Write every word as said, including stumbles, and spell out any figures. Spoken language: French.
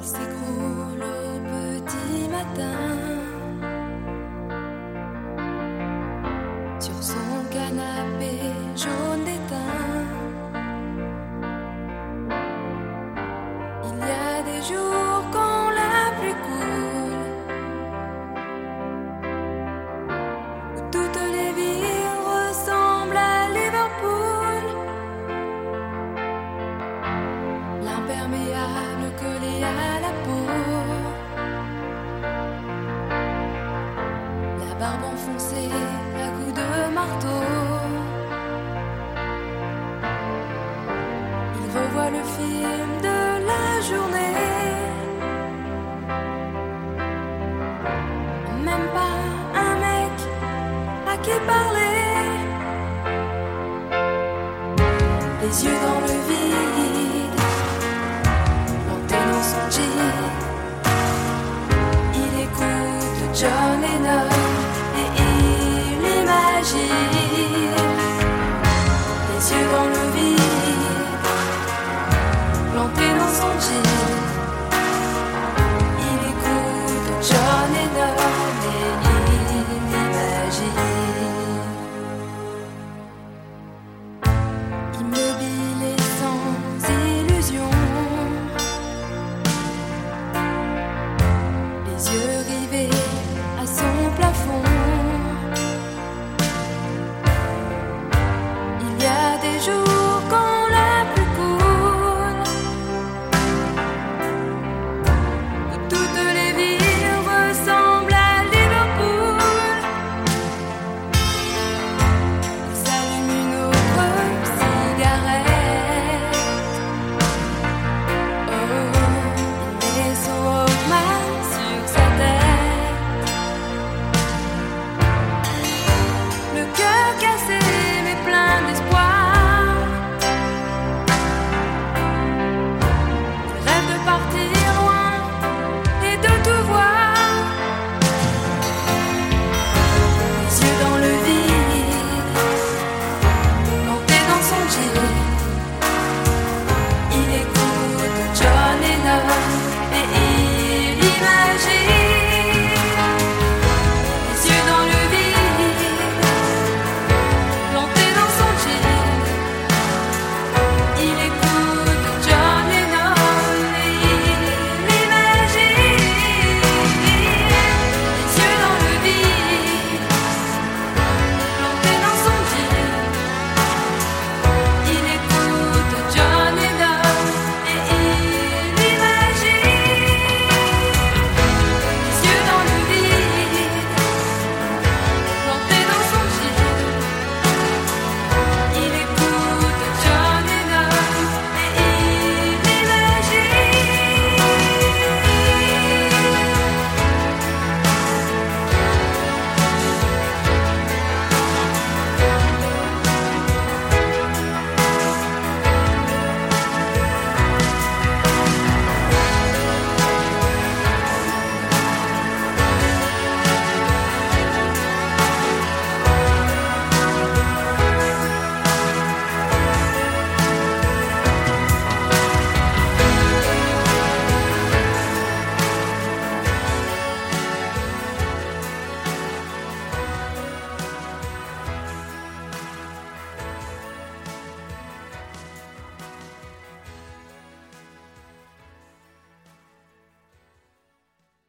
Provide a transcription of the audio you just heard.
s'écroule au petit matin sur son canapé jaune d'étain. Il y a des jours quand la pluie coule, où toutes les villes ressemblent à Liverpool. L'imperméable collé à la peau, la barbe enfoncée à coups de marteau. Il revoit le film de la journée, même pas un mec à qui parler, les yeux dans le vide, planté dans son jean.